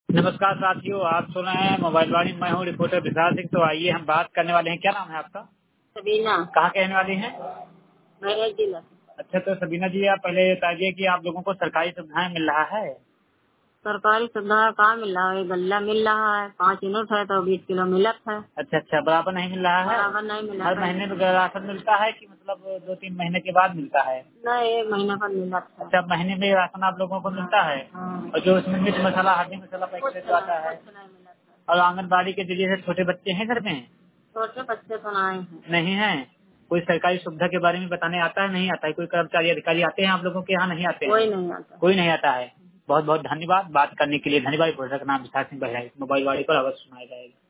नमस्कार साथियों, आप सुन रहे हैं मोबाइल वाणी। मैं हूँ रिपोर्टर विशाल सिंह। तो आइए हम बात करने वाले हैं। क्या नाम है आपका? सबीना। कहाँ के रहने वाली हैं? मेरठ जिला। अच्छा, तो सबीना जी, आप पहले बताइए कि आप लोगों को सरकारी सुविधाएं मिल रहा है? सरकारी सुविधा कहाँ मिल रहा है? गल्ला मिल रहा है, 5 यूनिट है तो 20 किलो मिलत है। अच्छा, बराबर नहीं मिल रहा है? बराबर नहीं मिला। हर महीने में राशन मिलता है कि मतलब 2-3 महीने के बाद मिलता है? नहीं, 1 महीने पर मिलत है। अच्छा, महीने में राशन आप लोगों को मिलता है? हाँ। और जो उसमें मिर्च मसाला, हल्दी मसाला पैकेट जो आता है? कुछ नहीं मिलत है। और आंगनबाड़ी के जरिए से छोटे बच्चे हैं घर में? छोटे बच्चे तो नहीं हैं। नहीं है। कोई सरकारी सुविधा के बारे में बताने आता है? नहीं आता है। कोई कर्मचारी अधिकारी आते हैं आप लोगों के यहाँ? नहीं आते हैं। कोई नहीं आता। कोई नहीं आता है। बहुत बहुत धन्यवाद बात करने के लिए। धन्यवाद। प्रोडक्ट का नाम विशाल सिंह बहराइच। मोबाइल वाले पर अवश्य सुनाया जाएगा।